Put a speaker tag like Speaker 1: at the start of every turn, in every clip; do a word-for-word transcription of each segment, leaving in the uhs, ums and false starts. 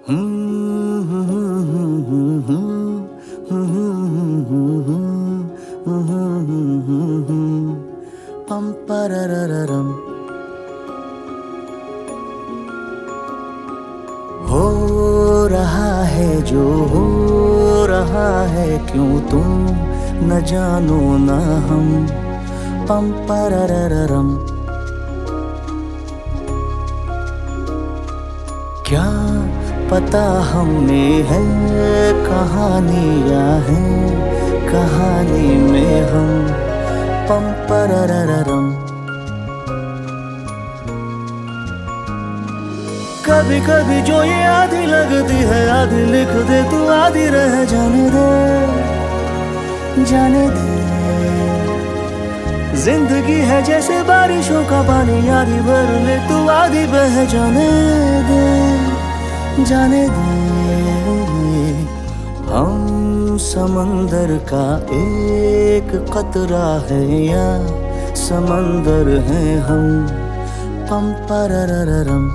Speaker 1: पम पररररम। हो रहा है जो हो रहा है, क्यों तुम न जानो ना हम। पम पररररम। क्या पता हमें है कहानियां हैं, कहानी में हम। पम पररररम। कभी कभी जो ये आधी लगती है, आधी लिख दे तू, आधी रह जाने दे, जाने दे। जिंदगी है जैसे बारिशों का पानी, आधी भर ले तू, आधी बह जाने दे, जाने दे। हम समंदर का एक कतरा है या समंदर है हम। पम पररररम।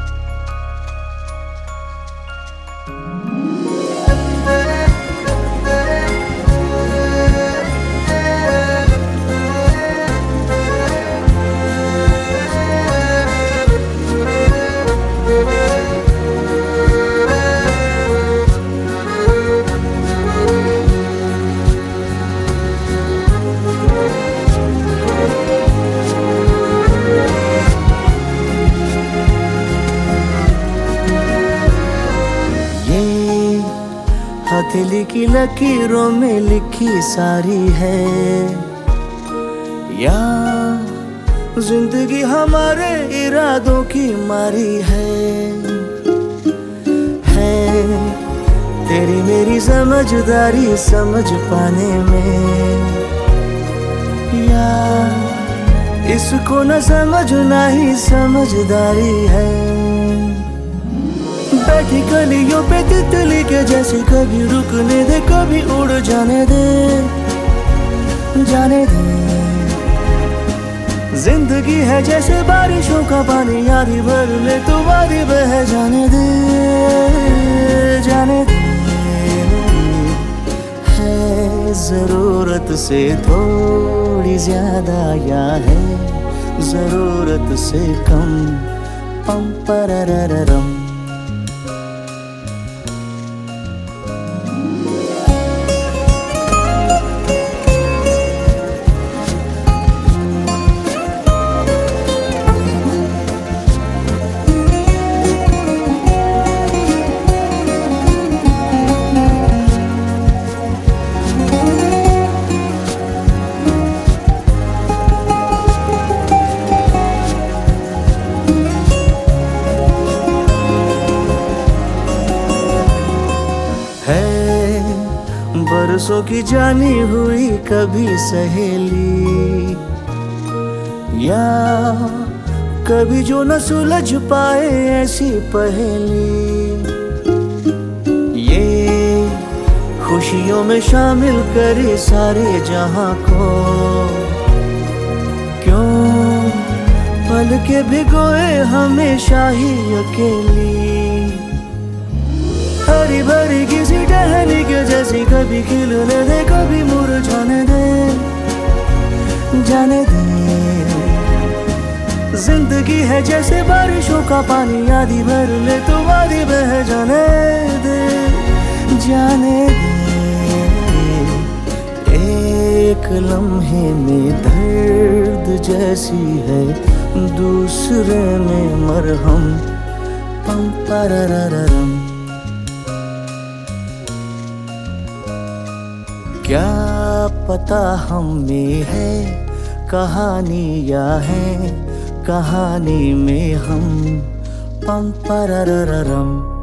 Speaker 1: हथेली की लकीरों में लिखी सारी है, या जिंदगी हमारे इरादों की मारी है। है तेरी मेरी समझदारी समझ पाने में, या इसको न समझना ही समझदारी है। बैठी कलियों पे तितली के जैसे, कभी रुकने दे कभी उड़ जाने दे, जाने दे। जिंदगी है जैसे बारिशों का पानी, आधी भर ले तू, आधी बह जाने दे, जाने दे। है जरूरत से थोड़ी ज्यादा या है जरूरत से कम। पम पररररम। बरसों की जानी हुई कभी सहेली, या कभी जो न सुलझ पाए ऐसी पहेली। ये खुशियों में शामिल करे सारे जहां को, क्यों पल के भिगोए हमेशा ही अकेली। हरी भरी किसी टहनी के जैसी, कभी खिलने दे कभी मुरझाने दे, जाने दे। जिंदगी है जैसे बारिशों का पानी, आधी भर ले तो आधी बह जाने दे, जाने दे। एक लम्हे में दर्द जैसी है, दूसरे में मरहम। पम पररररम। क्या पता हमें है कहानियां हैं, कहानी में हम। पम पररररम।